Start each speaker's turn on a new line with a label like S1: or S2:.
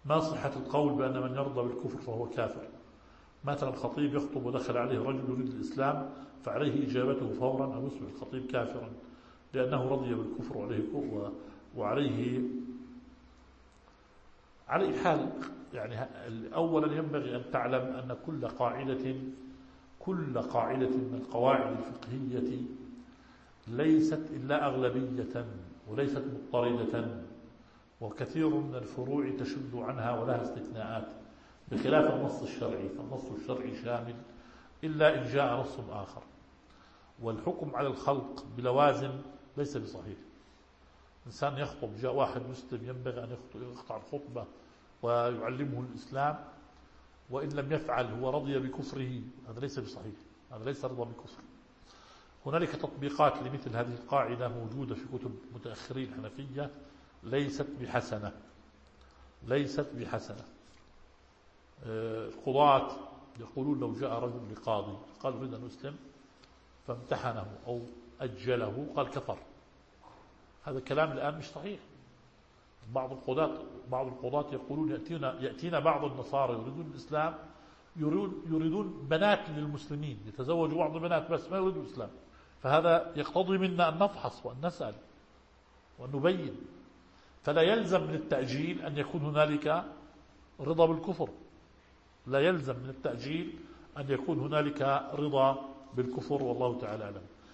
S1: ما صحة القول بأن من يرضى بالكفر فهو كافر؟ مثلا الخطيب يخطب ودخل عليه رجل يريد الإسلام، فعليه إجابته فورا أو يصبح الخطيب كافرا لأنه رضي بالكفر وعليه على حال. يعني أولا ينبغي أن تعلم أن كل قاعدة من القواعد الفقهية ليست إلا أغلبية وليست مضطردة، وكثير من الفروع تشد عنها ولها استثناءات، بخلاف النص الشرعي، فالنص الشرعي شامل إلا إن جاء نص آخر. والحكم على الخلق بلوازم ليس بصحيح. إنسان يخطب، جاء واحد مسلم ينبغي أن يقطع الخطبة ويعلمه الإسلام، وإن لم يفعل هو رضي بكفره، هذا ليس بصحيح، هذا ليس رضا بكفر. هنالك تطبيقات لمثل هذه القاعدة موجودة في كتب متأخرين الحنفية، ليست بحسنة. القضاة يقولون لو جاء رجل لقاضي قال أريد أن أسلم فامتحنه أو أجله قال كفر، هذا كلام الآن مش صحيح. بعض القضاة يقولون يأتينا بعض النصارى يريدون الإسلام، يريدون بنات للمسلمين، يتزوجوا بعض البنات بس ما يريدوا الإسلام، فهذا يقتضي منا أن نفحص وأن نسأل وأن نبين. فلا يلزم من التأجيل أن يكون هنالك رضا بالكفر، لا يلزم من التأجيل أن يكون هنالك رضا بالكفر، والله تعالى أعلم.